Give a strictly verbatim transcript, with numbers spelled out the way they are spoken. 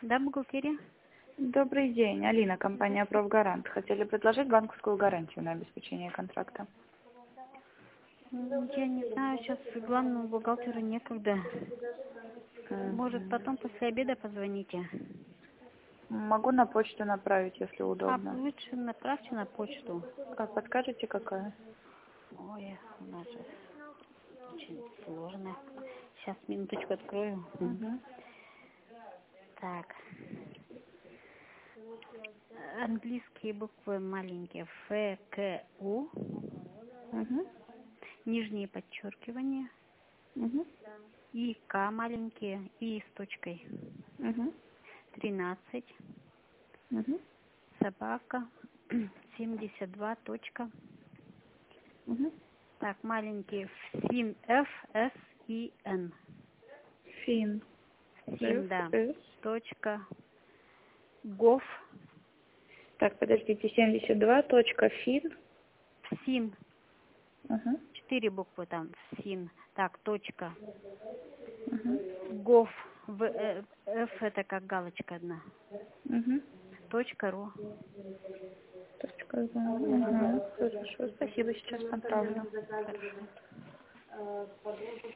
Да, бухгалтерия? Добрый день, Алина, компания «Профгарант». Хотели предложить банковскую гарантию на обеспечение контракта. М, Я не знаю, сейчас главному бухгалтеру некогда. Может, Мгм. потом после обеда позвоните. Могу на почту направить, если А удобно. лучше направьте на почту. А подскажете, какая? Ой, у нас же очень сложно. Сейчас минуточку открою. Мгм. Угу. Так. Английские буквы маленькие. Ф, К, У. Угу. Нижние подчеркивания. Угу. И, К маленькие. И с точкой. Угу. тринадцать. Угу. Собака. семьдесят два. Точка. Угу. Так, маленькие. Син. Ф, С, И, Н. Фин. Ф, Син, да. С. Точка. Гов. Так, подождите, семьдесят два точка фин. Син. Угу. Четыре буквы там. Син. Так, точка. Угу. Гов. В, э, Ф это как галочка одна. Угу. Точка ру. Точка. Угу. Хорошо, спасибо, сейчас направлю. Хорошо.